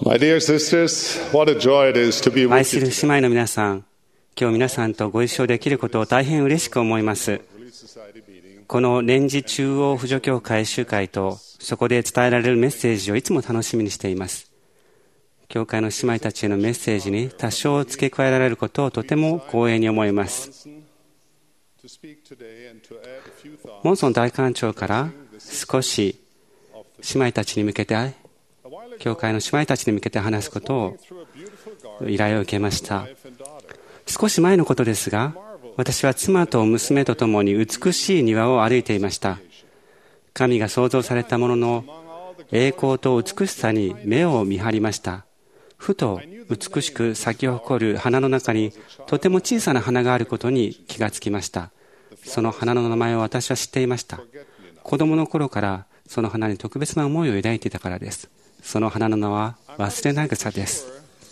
My dear sisters, what a joy it is to be 愛 with す you る姉 today. 妹の皆さん、今日皆さんとご一緒できることを大変嬉しく思います。このレンジ中央扶助教会集会とそこで伝えられるメッセージをいつも楽しみにしています。教会の姉妹たちへのメッセージに多少付け加えられることをとても光栄に思います。モンソン大官長から少し姉妹たちに向けて、教会の姉妹たちに向けて話すことを依頼を受けました。少し前のことですが、私は妻と娘と共に美しい庭を歩いていました。神が創造されたものの栄光と美しさに目を見張りました。ふと美しく咲き誇る花の中にとても小さな花があることに気がつきました。その花の名前を私は知っていました。子供の頃からその花に特別な思いを抱いていたからです。その花の名は忘れな草です。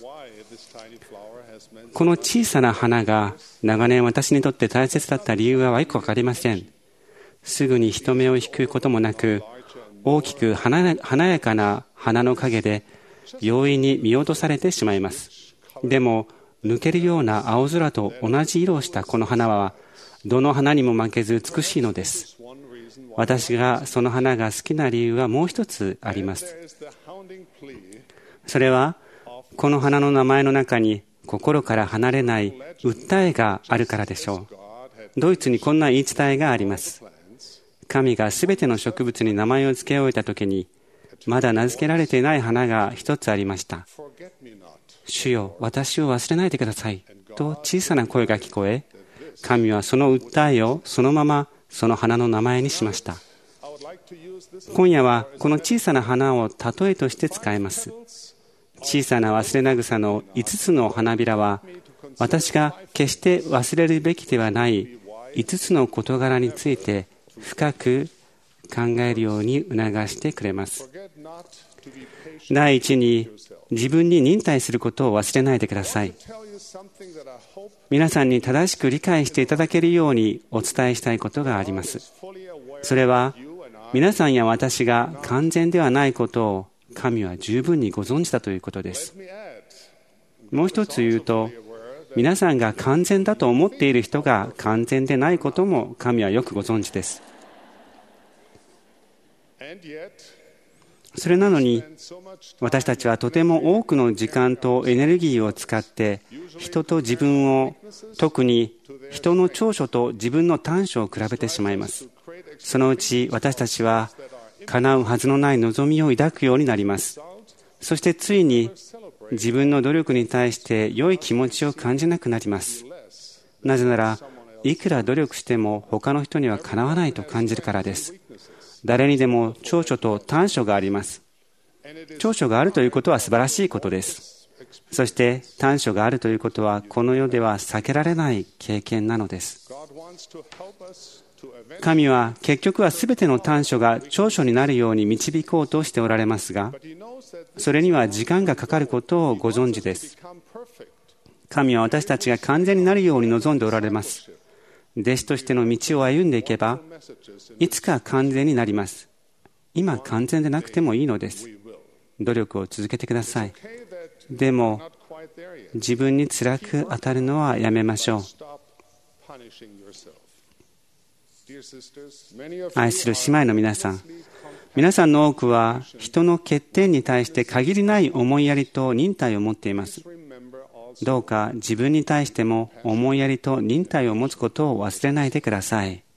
この小さな花が長年私にとって大切だった理由はよくわかりません。すぐに人目を引くこともなく、大きく華やかな花の陰で容易に見落とされてしまいます。でも抜けるような青空と同じ色をしたこの花はどの花にも負けず美しいのです。私がその花が好きな理由はもう一つあります。それはこの花の名前の中に心から離れない訴えがあるからでしょう。ドイツにこんな言い伝えがあります。神がすべての植物に名前を付け終えたときに、まだ名付けられていない花が一つありました。主よ、私を忘れないでくださいと小さな声が聞こえ、神はその訴えをそのままその花の名前にしました。今夜はこの小さな花を例えとして使います。小さな忘れな草の5つの花びらは、私が決して忘れるべきではない5つの事柄について深く考えるように促してくれます。第一に、自分に忍耐することを忘れないでください。皆さんに正しく理解していただけるようにお伝えしたいことがあります。それは、皆さんや私が完全ではないことを神は十分にご存知だということです。もう一つ言うと、皆さんが完全だと思っている人が完全でないことも神はよくご存知です。それなのに、私たちはとても多くの時間とエネルギーを使って人と自分を、特に人の長所と自分の短所を比べてしまいます。そのうち私たちは叶うはずのない望みを抱くようになります。そしてついに自分の努力に対して良い気持ちを感じなくなります。なぜなら、いくら努力しても他の人にはかなわないと感じるからです。誰にでも長所と短所があります。長所があるということは素晴らしいことです。そして短所があるということはこの世では避けられない経験なのです。神は結局はすべての短所が長所になるように導こうとしておられますが、それには時間がかかることをご存知です。神は私たちが完全になるように望んでおられます。弟子としての道を歩んでいけば、いつか完全になります。今完全でなくてもいいのです。努力を続けてください。でも、自分に辛く当たるのはやめましょう。愛する姉妹の皆さん、皆さんの多くは人の欠点に対して限りない思いやりと忍耐を持っています。どうか自分に対しても思いやりと忍耐を持つことを忘れないでください。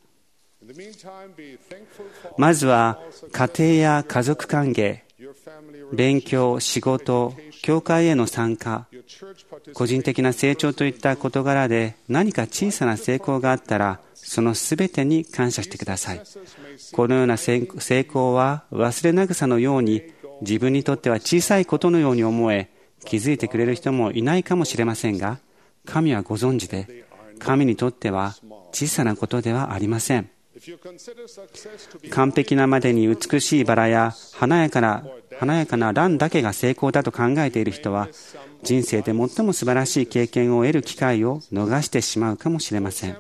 まずは家庭や家族関係、勉強、仕事、教会への参加、個人的な成長といった事柄で何か小さな成功があったら、そのすべてに感謝してください。このような成功は忘れな草のように自分にとっては小さいことのように思え、気づいてくれる人もいないかもしれませんが、神はご存知で、神にとっては小さなことではありません。完璧なまでに美しいバラや華やかな蘭だけが成功だと考えている人は、人生で最も素晴らしい経験を得る機会を逃してしまうかもしれません。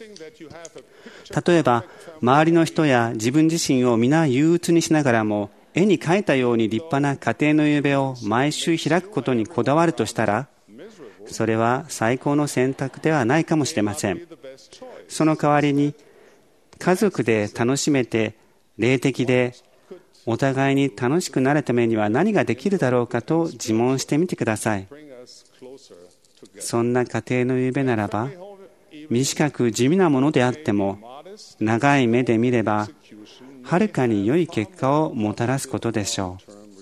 例えば、周りの人や自分自身を皆憂鬱にしながらも絵に描いたように立派な家庭の夕べを毎週開くことにこだわるとしたら、それは最高の選択ではないかもしれません。その代わりに、家族で楽しめて、霊的でお互いに楽しくなるためには何ができるだろうかと自問してみてください。そんな家庭の夕べならば、短く地味なものであっても、長い目で見れば、はるかに良い結果をもたらすことでしょ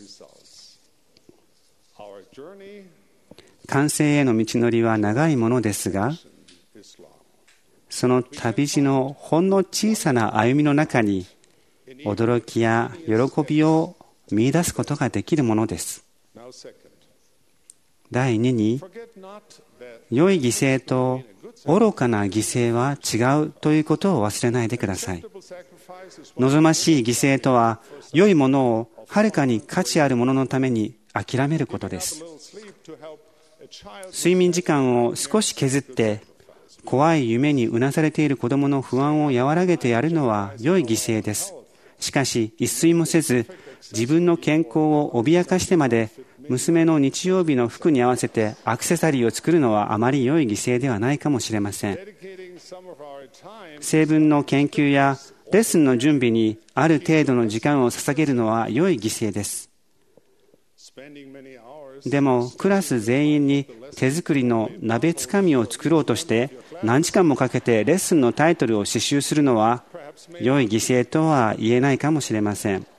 う。完成への道のりは長いものですが、その旅路のほんの小さな歩みの中に、驚きや喜びを見出すことができるものです。第2に、良い犠牲と愚かな犠牲は違うということを忘れないでください。望ましい犠牲とは、良いものをはるかに価値あるもののために諦めることです。睡眠時間を少し削って、怖い夢にうなされている子供の不安を和らげてやるのは良い犠牲です。しかし、一睡もせず、自分の健康を脅かしてまで、娘の日曜日の服に合わせてアクセサリーを作るのはあまり良い犠牲ではないかもしれません。成分の研究やレッスンの準備にある程度の時間を捧げるのは良い犠牲です。でも、クラス全員に手作りの鍋つかみを作ろうとして、何時間もかけてレッスンのタイトルを刺繍するのは、良い犠牲とは言えないかもしれません。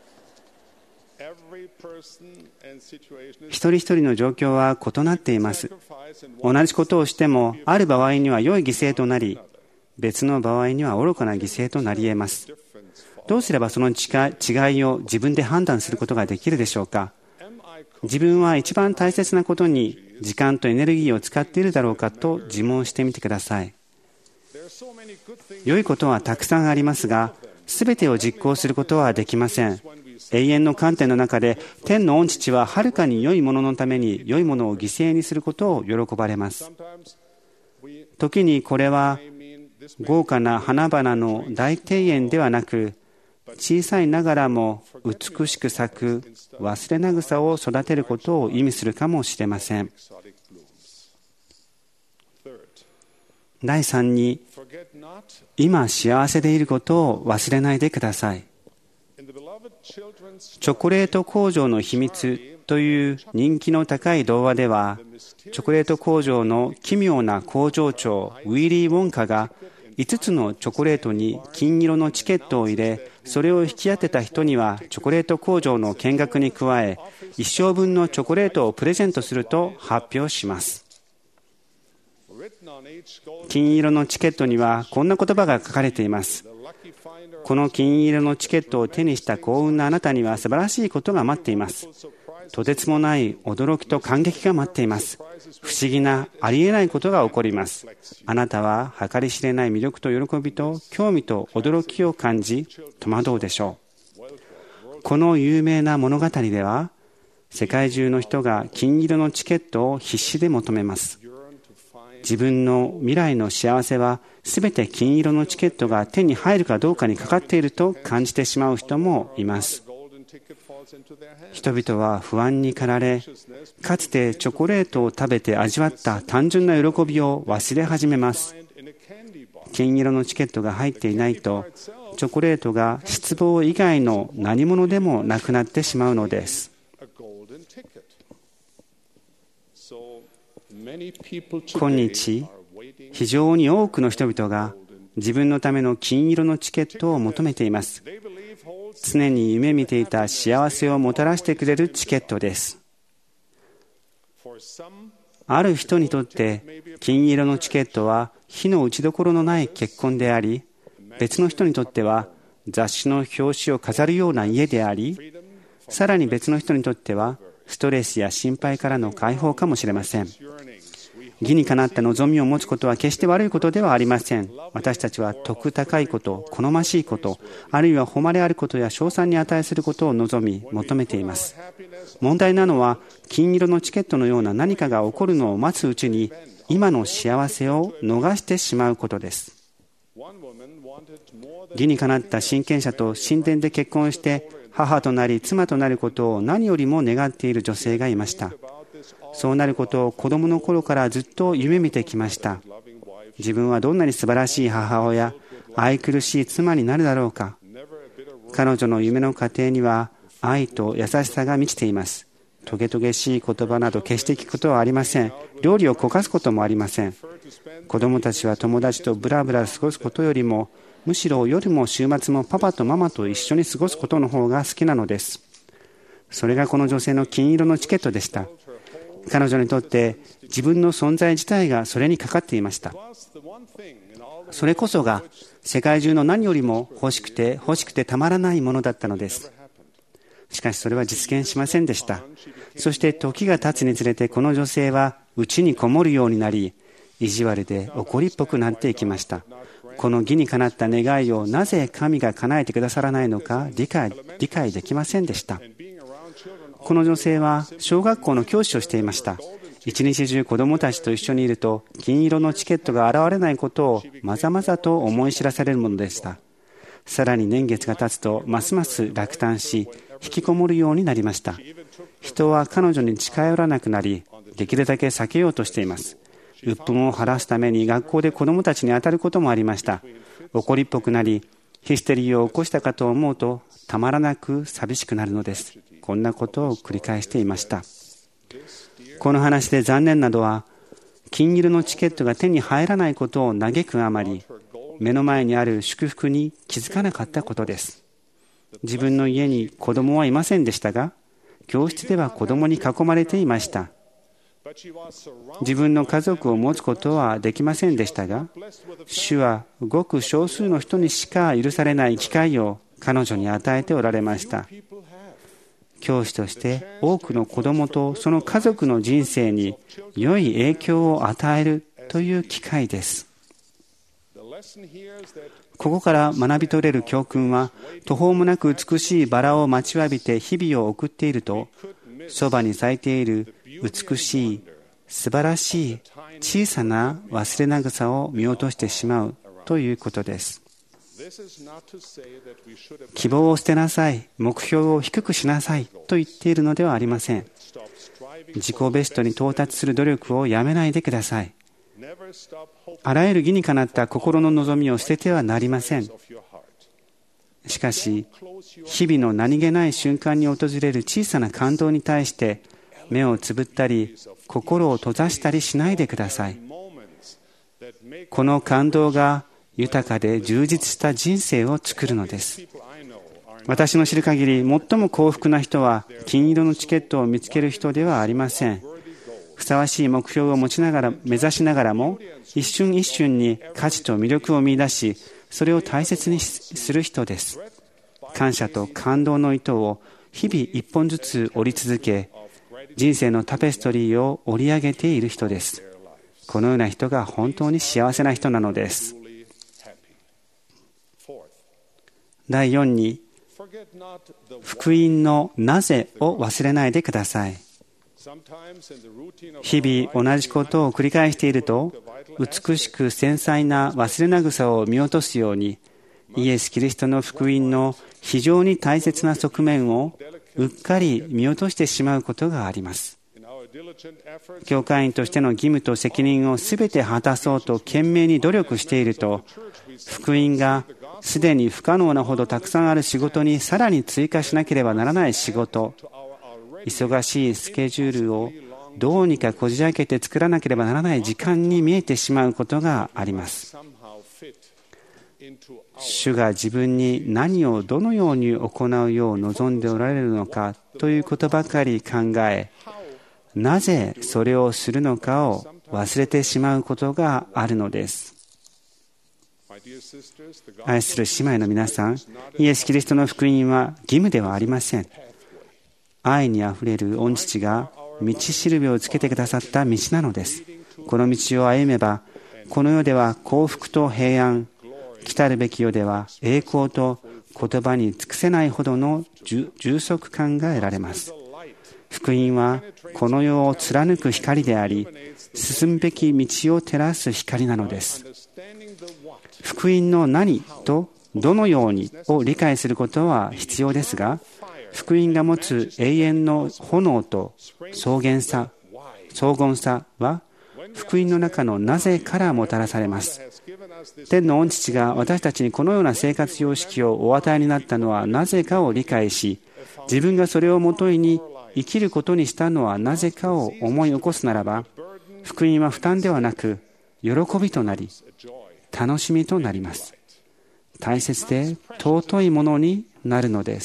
一人一人の状況は異なっています。同じことをしても、ある場合には良い犠牲となり、別の場合には愚かな犠牲となり得ます。どうすればその違いを自分で判断することができるでしょうか。自分は一番大切なことに時間とエネルギーを使っているだろうかと自問してみてください。良いことはたくさんありますが、すべてを実行することはできません。永遠の観点の中で、天の御父ははるかに良いもののために良いものを犠牲にすることを喜ばれます。時にこれは豪華な花々の大庭園ではなく、小さいながらも美しく咲く忘れな草を育てることを意味するかもしれません。第3に、今幸せでいることを忘れないでください。チョコレート工場の秘密という人気の高い童話では、チョコレート工場の奇妙な工場長ウィリー・ウォンカが5つのチョコレートに金色のチケットを入れ、それを引き当てた人にはチョコレート工場の見学に加え、一生分のチョコレートをプレゼントすると発表します。金色のチケットにはこんな言葉が書かれています。この金色のチケットを手にした幸運なあなたには素晴らしいことが待っています。とてつもない驚きと感激が待っています。不思議なありえないことが起こります。あなたは計り知れない魅力と喜びと興味と驚きを感じ、戸惑うでしょう。この有名な物語では、世界中の人が金色のチケットを必死で求めます。自分の未来の幸せはすべて金色のチケットが手に入るかどうかにかかっていると感じてしまう人もいます。人々は不安に駆られ、かつてチョコレートを食べて味わった単純な喜びを忘れ始めます。金色のチケットが入っていないと、チョコレートが失望以外の何物でもなくなってしまうのです。今日、非常に多くの人々が自分のための金色のチケットを求めています。常に夢見ていた幸せをもたらしてくれるチケットです。ある人にとって金色のチケットは火の打ちどころのない結婚であり、別の人にとっては雑誌の表紙を飾るような家であり、さらに別の人にとってはストレスや心配からの解放かもしれません。義にかなった望みを持つことは決して悪いことではありません。私たちは徳高いこと、好ましいこと、あるいは誉れあることや称賛に値することを望み、求めています。問題なのは、金色のチケットのような何かが起こるのを待つうちに、今の幸せを逃してしまうことです。義にかなった親権者と神殿で結婚して、 母となり妻となることを何よりも願っている女性がいました。そうなることを子供の頃からずっと夢見てきました。自分はどんなに素晴らしい母親、愛くるしい妻になるだろうか。彼女の夢の過程には愛と優しさが満ちています。トゲトゲしい言葉など決して聞くことはありません。料理を焦がすこともありません。子供たちは友達とブラブラ過ごすことよりも、むしろ夜も週末もパパとママと一緒に過ごすことの方が好きなのです。それがこの女性の金色のチケットでした。彼女にとって自分の存在自体がそれにかかっていました。それこそが世界中の何よりも欲しくてたまらないものだったのです。しかしそれは実現しませんでした。そして時が経つにつれてこの女性は家にこもるようになり、意地悪で怒りっぽくなっていきました。この義にかなった願いをなぜ神が叶えてくださらないのか理解できませんでした。この女性は小学校の教師をしていました。一日中子供たちと一緒にいると金色のチケットが現れないことをまざまざと思い知らされるものでした。さらに年月が経つとますます落胆し、引きこもるようになりました。人は彼女に近寄らなくなり、できるだけ避けようとしています。鬱憤を晴らすために学校で子供たちに当たることもありました。怒りっぽくなり、ヒステリーを起こしたかと思うとたまらなく寂しくなるのです。こんなことを繰り返していました。この話で残念なのは、金色のチケットが手に入らないことを嘆くあまり、目の前にある祝福に気づかなかったことです。自分の家に子供はいませんでしたが、教室では子供に囲まれていました。自分の家族を持つことはできませんでしたが、主はごく少数の人にしか許されない機会を彼女に与えておられました。教師として多くの子供とその家族の人生に良い影響を与えるという機会です。ここから学び取れる教訓は、途方もなく美しいバラを待ちわびて日々を送っていると、そばに咲いている美しい、素晴らしい小さな忘れな草を見落としてしまうということです。希望を捨てなさい、目標を低くしなさいと言っているのではありません。自己ベストに到達する努力をやめないでください。あらゆる義にかなった心の望みを捨ててはなりません。しかし、日々の何気ない瞬間に訪れる小さな感動に対して目をつぶったり心を閉ざしたりしないでください。この感動が豊かで充実した人生を作るのです。私の知る限り、最も幸福な人は金色のチケットを見つける人ではありません。ふさわしい目標を目指しながらも、一瞬一瞬に価値と魅力を見出し、それを大切にする人です。感謝と感動の糸を日々一本ずつ織り続け、人生のタペストリーを織り上げている人です。このような人が本当に幸せな人なのです。第4に、福音のなぜを忘れないでください。日々同じことを繰り返していると、美しく繊細な忘れな草を見落とすように、イエス・キリストの福音の非常に大切な側面をうっかり見落としてしまうことがあります。教会員としての義務と責任をすべて果たそうと懸命に努力していると、福音がすでに不可能なほどたくさんある仕事にさらに追加しなければならない仕事、忙しいスケジュールをどうにかこじ開けて作らなければならない時間に見えてしまうことがあります。主が自分に何をどのように行うよう望んでおられるのかということばかり考え、なぜそれをするのかを忘れてしまうことがあるのです。愛する姉妹の皆さん、イエス・キリストの福音は義務ではありません。愛にあふれる御父が道しるべをつけてくださった道なのです。この道を歩めば、この世では幸福と平安、来たるべき世では栄光と言葉に尽くせないほどの充足感が得られます。福音はこの世を貫く光であり、進むべき道を照らす光なのです。福音の何とどのようにを理解することは必要ですが、 福音が持つ永遠の炎と荘厳さは福音の中のなぜからもたらされます。天の御父が私たちにこのような生活様式をお与えになったのはなぜかを理解し、自分がそれをもとに生きることにしたのはなぜかを思い起こすならば、福音は負担ではなく喜びとなり、楽しみとなります。大切で尊いものになるのです。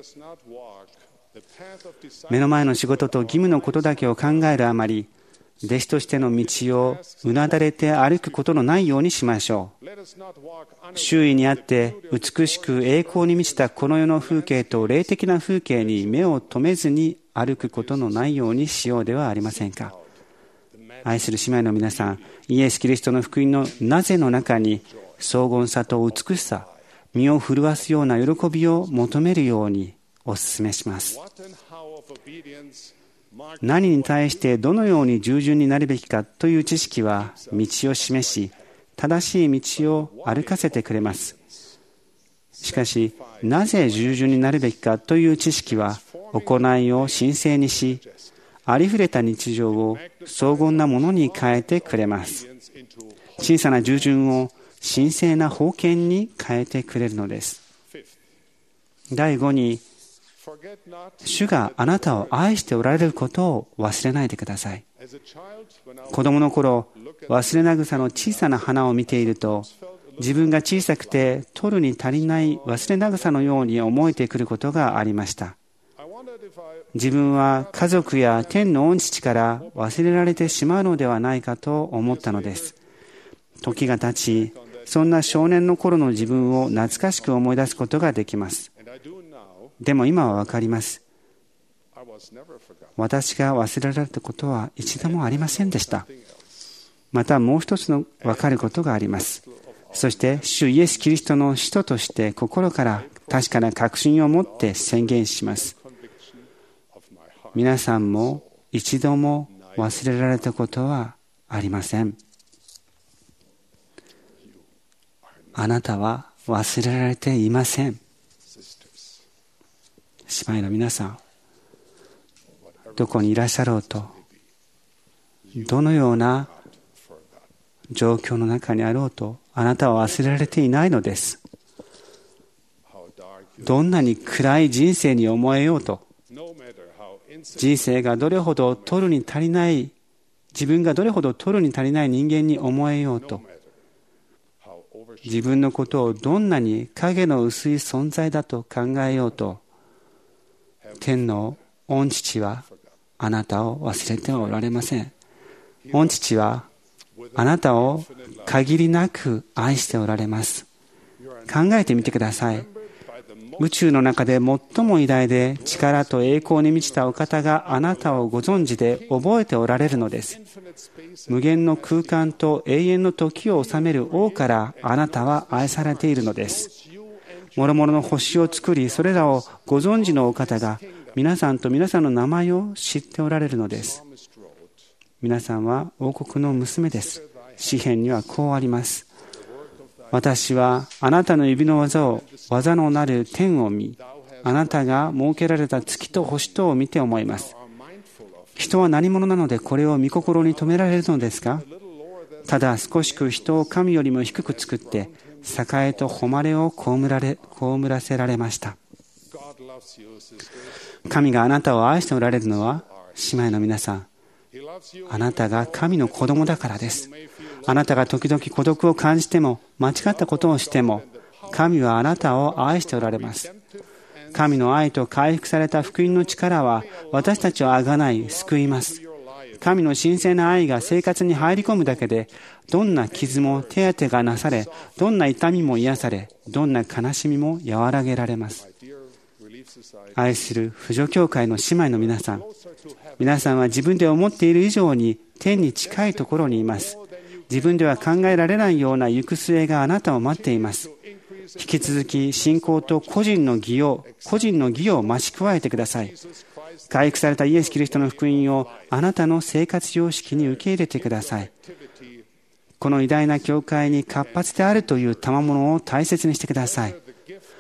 目の前の仕事と義務のことだけを考えるあまり、弟子としての道をうなだれて歩くことのないようにしましょう。周囲にあって美しく栄光に満ちたこの世の風景と霊的な風景に目を留めずに歩くことのないようにしようではありませんか。愛する姉妹の皆さん、イエス・キリストの福音のなぜの中に荘厳さと美しさ、身を震わすような喜びを求めるようにお勧めします。何に対してどのように従順になるべきかという知識は道を示し、正しい道を歩かせてくれます。しかし、なぜ従順になるべきかという知識は行いを神聖にし、ありふれた日常を荘厳なものに変えてくれます。小さな従順を神聖な封建に変えてくれるのです。第5に、主があなたを愛しておられることを忘れないでください。子供の頃、忘れな草の小さな花を見ていると、自分が小さくて取るに足りない忘れな草のように思えてくることがありました。自分は家族や天の御父から忘れられてしまうのではないかと思ったのです。時が経ち、そんな少年の頃の自分を懐かしく思い出すことができます。でも今はわかります。私が忘れられたことは一度もありませんでした。またもう一つのわかることがあります。そして主イエス・キリストの使徒として心から確かな確信を持って宣言します。皆さんも一度も忘れられたことはありません。あなたは忘れられていません。姉妹の皆さん、どこにいらっしゃろうと、どのような状況の中にあろうと、あなたは忘れられていないのです。どんなに暗い人生に思えようと、人生がどれほど取るに足りない、自分がどれほど取るに足りない人間に思えようと、自分のことをどんなに影の薄い存在だと考えようと、天の御父はあなたを忘れておられません。御父はあなたを限りなく愛しておられます。考えてみてください。宇宙の中で最も偉大で力と栄光に満ちたお方があなたをご存知で覚えておられるのです。無限の空間と永遠の時を治める王からあなたは愛されているのです。諸々の星を作り、それらをご存知のお方が皆さんと皆さんの名前を知っておられるのです。皆さんは王国の娘です。詩編にはこうあります。私はあなたの指の技のなる天を見、あなたが設けられた月と星とを見て思います。人は何者なのでこれを御心に留められるのですか。ただ少しく人を神よりも低く作って、栄と誉れを被らせられました。神があなたを愛しておられるのは、姉妹の皆さん、あなたが神の子供だからです。あなたが時々孤独を感じても、間違ったことをしても、神はあなたを愛しておられます。神の愛と回復された福音の力は、私たちをあがない、救います。神の神聖な愛が生活に入り込むだけで、どんな傷も手当てがなされ、どんな痛みも癒され、どんな悲しみも和らげられます。愛する婦女教会の姉妹の皆さん、皆さんは自分で思っている以上に天に近いところにいます。自分では考えられないような行く末があなたを待っています。引き続き信仰と個人の義を増し加えてください。回復されたイエス・キリストの福音をあなたの生活様式に受け入れてください。この偉大な教会に活発であるという賜物を大切にしてください。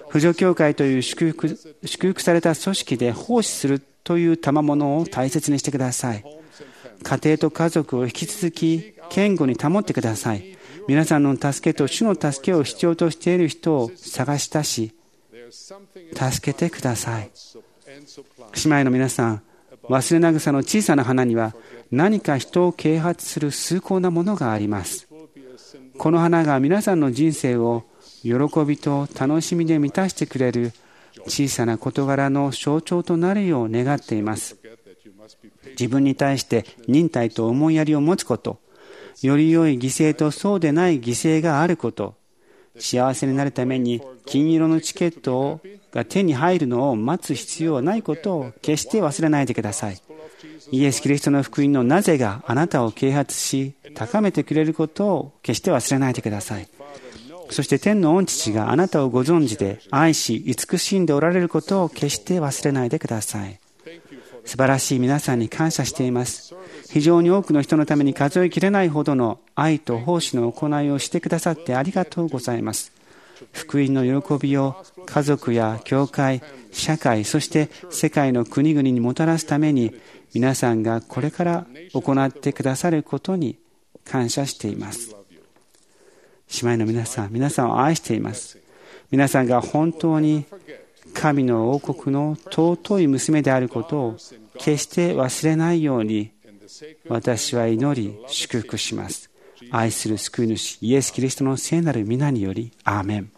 扶助教会という祝福された組織で奉仕するという賜物を大切にしてください。家庭と家族を引き続き堅固に保ってください。皆さんの助けと主の助けを必要としている人を探し出し、助けてください。姉妹の皆さん、忘れな草の小さな花には何か人を啓発する崇高なものがあります。この花が皆さんの人生を喜びと楽しみで満たしてくれる小さな事柄の象徴となるよう願っています。自分に対して忍耐と思いやりを持つこと、より良い犠牲とそうでない犠牲があること、幸せになるために金色のチケットが手に入るのを待つ必要はないことを決して忘れないでください。イエス・キリストの福音のなぜがあなたを啓発し高めてくれることを決して忘れないでください。そして天の御父があなたをご存知で愛し慈しんでおられることを決して忘れないでください。素晴らしい皆さんに感謝しています。非常に多くの人のために数えきれないほどの愛と奉仕の行いをしてくださってありがとうございます。福音の喜びを家族や教会、社会、そして世界の国々にもたらすために皆さんがこれから行ってくださることに感謝しています。姉妹の皆さんを愛しています。皆さんが本当に神の王国の尊い娘であることを決して忘れないように私は祈り祝福します。愛する救い主イエス・キリストの聖なる皆によりアーメン。